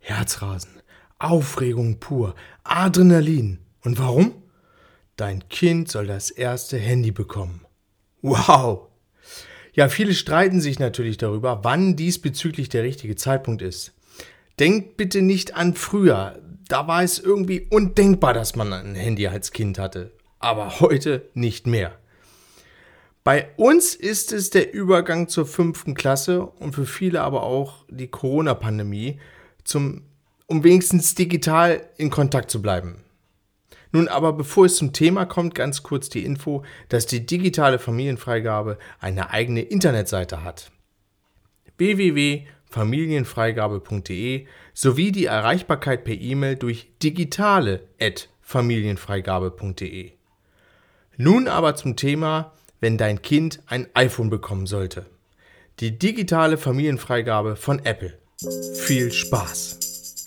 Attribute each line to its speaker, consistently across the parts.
Speaker 1: Herzrasen, Aufregung pur, Adrenalin. Und warum? Dein Kind soll das erste Handy bekommen. Wow! Ja, viele streiten sich natürlich darüber, wann diesbezüglich der richtige Zeitpunkt ist. Denkt bitte nicht an früher. Da war es irgendwie undenkbar, dass man ein Handy als Kind hatte. Aber heute nicht mehr. Bei uns ist es der Übergang zur 5. Klasse und für viele aber auch die Corona-Pandemie, um wenigstens digital in Kontakt zu bleiben. Nun aber, bevor es zum Thema kommt, ganz kurz die Info, dass die digitale Familienfreigabe eine eigene Internetseite hat. www.familienfreigabe.de sowie die Erreichbarkeit per E-Mail durch digitale@familienfreigabe.de. Nun aber zum Thema, wenn dein Kind ein iPhone bekommen sollte. Die digitale Familienfreigabe von Apple. Viel Spaß!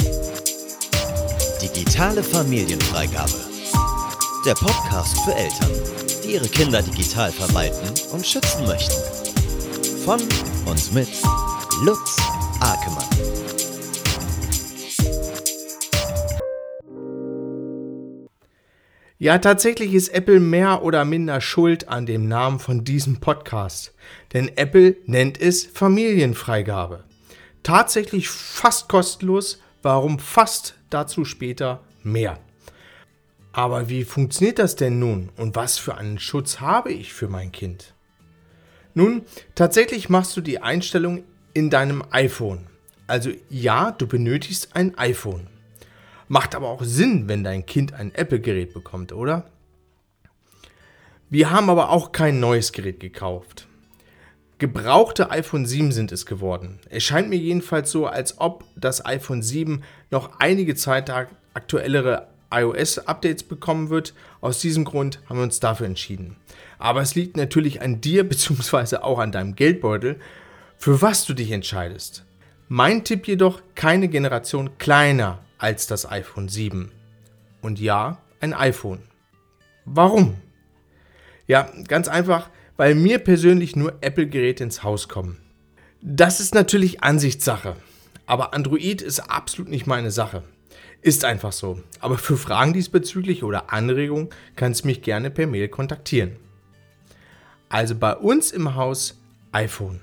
Speaker 2: Digitale Familienfreigabe. Der Podcast für Eltern, die ihre Kinder digital verwalten und schützen möchten. Von und mit Lutz Akemann.
Speaker 1: Ja, tatsächlich ist Apple mehr oder minder schuld an dem Namen von diesem Podcast. Denn Apple nennt es Familienfreigabe. Tatsächlich fast kostenlos, warum fast, dazu später mehr. Aber wie funktioniert das denn nun und was für einen Schutz habe ich für mein Kind? Nun, tatsächlich machst du die Einstellung in deinem iPhone. Also ja, du benötigst ein iPhone. Macht aber auch Sinn, wenn dein Kind ein Apple-Gerät bekommt, oder? Wir haben aber auch kein neues Gerät gekauft. Gebrauchte iPhone 7 sind es geworden. Es scheint mir jedenfalls so, als ob das iPhone 7 noch einige Zeit aktuellere iOS-Updates bekommen wird. Aus diesem Grund haben wir uns dafür entschieden. Aber es liegt natürlich an dir bzw. auch an deinem Geldbeutel, für was du dich entscheidest. Mein Tipp jedoch, keine Generation kleiner als das iPhone 7. Und ja, ein iPhone. Warum? Ja, ganz einfach, weil mir persönlich nur Apple-Geräte ins Haus kommen. Das ist natürlich Ansichtssache, aber Android ist absolut nicht meine Sache. Ist einfach so. Aber für Fragen diesbezüglich oder Anregungen kannst du mich gerne per Mail kontaktieren. Also bei uns im Haus iPhone.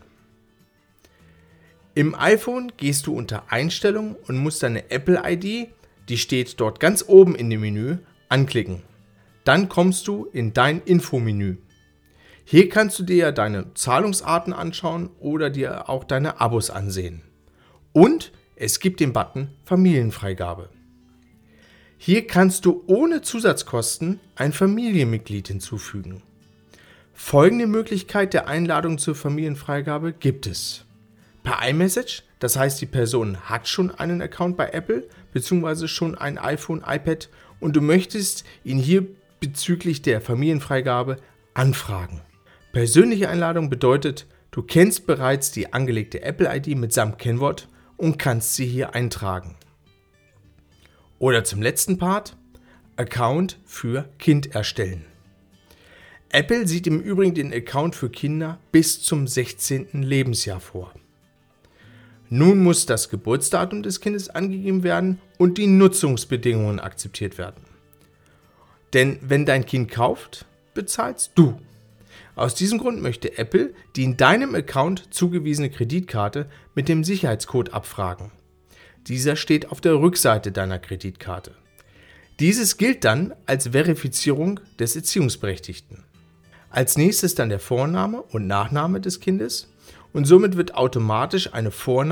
Speaker 1: Im iPhone gehst du unter Einstellungen und musst deine Apple-ID, die steht dort ganz oben in dem Menü, anklicken. Dann kommst du in dein Infomenü. Hier kannst du dir ja deine Zahlungsarten anschauen oder dir auch deine Abos ansehen. Und es gibt den Button Familienfreigabe. Hier kannst du ohne Zusatzkosten ein Familienmitglied hinzufügen. Folgende Möglichkeit der Einladung zur Familienfreigabe gibt es. Per iMessage, das heißt die Person hat schon einen Account bei Apple bzw. schon ein iPhone, iPad und du möchtest ihn hier bezüglich der Familienfreigabe anfragen. Persönliche Einladung bedeutet, du kennst bereits die angelegte Apple-ID mitsamt Kennwort und kannst sie hier eintragen. Oder zum letzten Part, Account für Kind erstellen. Apple sieht im Übrigen den Account für Kinder bis zum 16. Lebensjahr vor. Nun muss das Geburtsdatum des Kindes angegeben werden und die Nutzungsbedingungen akzeptiert werden. Denn wenn dein Kind kauft, bezahlst du. Aus diesem Grund möchte Apple die in deinem Account zugewiesene Kreditkarte mit dem Sicherheitscode abfragen. Dieser steht auf der Rückseite deiner Kreditkarte. Dieses gilt dann als Verifizierung des Erziehungsberechtigten. Als nächstes dann der Vorname und Nachname des Kindes und somit wird automatisch eine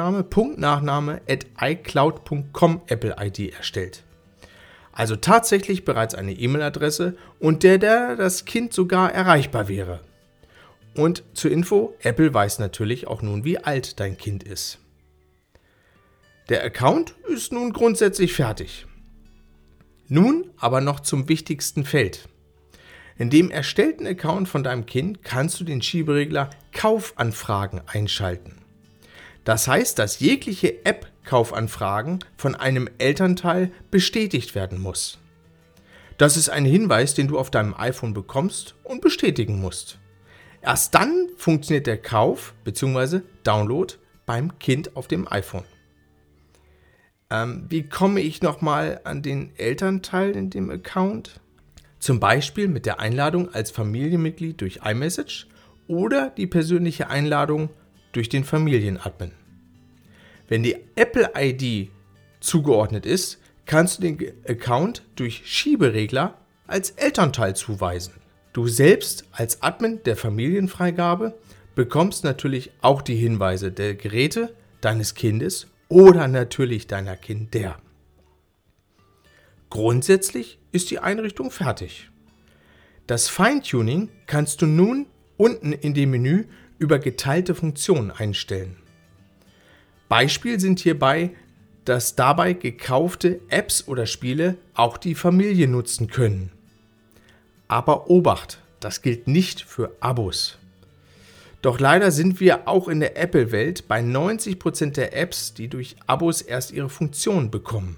Speaker 1: Vorname.Nachname@icloud.com Apple-ID erstellt. Also tatsächlich bereits eine E-Mail-Adresse und der das Kind sogar erreichbar wäre. Und zur Info, Apple weiß natürlich auch nun, wie alt dein Kind ist. Der Account ist nun grundsätzlich fertig. Nun aber noch zum wichtigsten Feld. In dem erstellten Account von deinem Kind kannst du den Schieberegler Kaufanfragen einschalten. Das heißt, dass jegliche App-Kaufanfragen von einem Elternteil bestätigt werden muss. Das ist ein Hinweis, den du auf deinem iPhone bekommst und bestätigen musst. Erst dann funktioniert der Kauf bzw. Download beim Kind auf dem iPhone. Wie komme ich nochmal an den Elternteil in dem Account? Zum Beispiel mit der Einladung als Familienmitglied durch iMessage oder die persönliche Einladung durch den Familienadmin. Wenn die Apple-ID zugeordnet ist, kannst du den Account durch Schieberegler als Elternteil zuweisen. Du selbst als Admin der Familienfreigabe bekommst natürlich auch die Hinweise der Geräte deines Kindes oder natürlich deiner Kinder. Grundsätzlich ist die Einrichtung fertig. Das Feintuning kannst du nun unten in dem Menü über geteilte Funktionen einstellen. Beispiel sind hierbei, dass dabei gekaufte Apps oder Spiele auch die Familie nutzen können. Aber Obacht, das gilt nicht für Abos. Doch leider sind wir auch in der Apple-Welt bei 90% der Apps, die durch Abos erst ihre Funktion bekommen.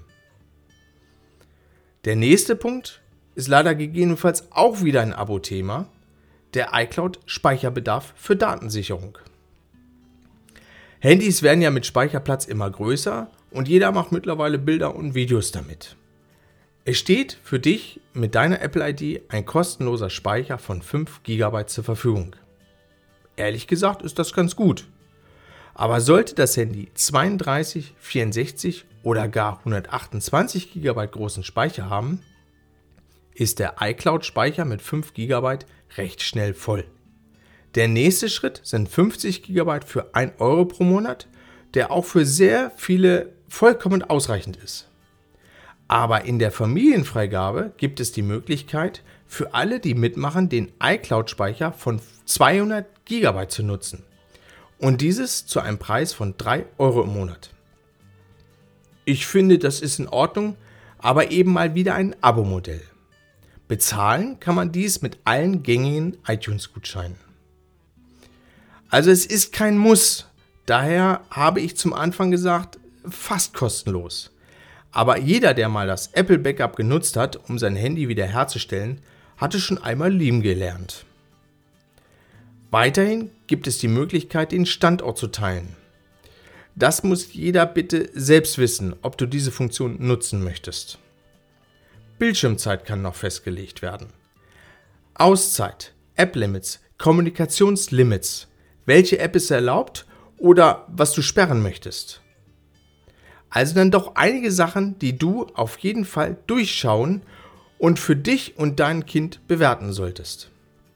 Speaker 1: Der nächste Punkt ist leider gegebenenfalls auch wieder ein Abo-Thema, der iCloud-Speicherbedarf für Datensicherung. Handys werden ja mit Speicherplatz immer größer und jeder macht mittlerweile Bilder und Videos damit. Es steht für dich mit deiner Apple-ID ein kostenloser Speicher von 5 GB zur Verfügung. Ehrlich gesagt ist das ganz gut. Aber sollte das Handy 32, 64 oder gar 128 GB großen Speicher haben, ist der iCloud-Speicher mit 5 GB recht schnell voll. Der nächste Schritt sind 50 GB für 1 Euro pro Monat, der auch für sehr viele vollkommen ausreichend ist. Aber in der Familienfreigabe gibt es die Möglichkeit, für alle, die mitmachen, den iCloud-Speicher von 200 GB zu nutzen. Und dieses zu einem Preis von 3 Euro im Monat. Ich finde, das ist in Ordnung, aber eben mal wieder ein Abo-Modell. Bezahlen kann man dies mit allen gängigen iTunes-Gutscheinen. Also es ist kein Muss, daher habe ich zum Anfang gesagt, fast kostenlos. Aber jeder, der mal das Apple Backup genutzt hat, um sein Handy wiederherzustellen, hatte schon einmal lieben gelernt. Weiterhin gibt es die Möglichkeit, den Standort zu teilen. Das muss jeder bitte selbst wissen, ob du diese Funktion nutzen möchtest. Bildschirmzeit kann noch festgelegt werden. Auszeit, App-Limits, Kommunikationslimits, welche App ist erlaubt oder was du sperren möchtest. Also dann doch einige Sachen, die du auf jeden Fall durchschauen und für dich und dein Kind bewerten solltest.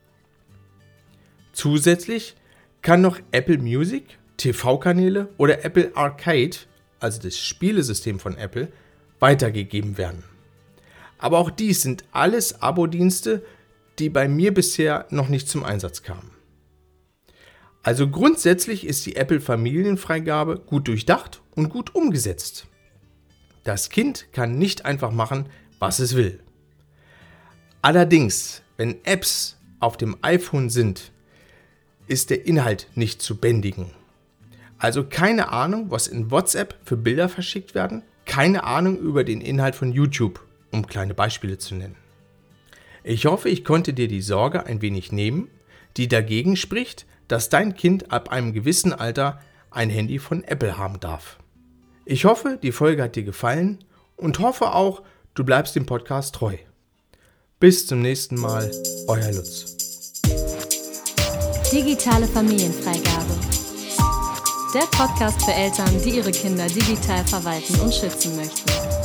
Speaker 1: Zusätzlich kann noch Apple Music, TV-Kanäle oder Apple Arcade, also das Spielesystem von Apple, weitergegeben werden. Aber auch dies sind alles Abo-Dienste, die bei mir bisher noch nicht zum Einsatz kamen. Also grundsätzlich ist die Apple-Familienfreigabe gut durchdacht und gut umgesetzt. Das Kind kann nicht einfach machen, was es will. Allerdings, wenn Apps auf dem iPhone sind, ist der Inhalt nicht zu bändigen. Also keine Ahnung, was in WhatsApp für Bilder verschickt werden, keine Ahnung über den Inhalt von YouTube, um kleine Beispiele zu nennen. Ich hoffe, ich konnte dir die Sorge ein wenig nehmen, die dagegen spricht, dass dein Kind ab einem gewissen Alter ein Handy von Apple haben darf. Ich hoffe, die Folge hat dir gefallen und hoffe auch, du bleibst dem Podcast treu. Bis zum nächsten Mal, euer Lutz.
Speaker 3: Digitale Familienfreigabe. Der Podcast für Eltern, die ihre Kinder digital verwalten und schützen möchten.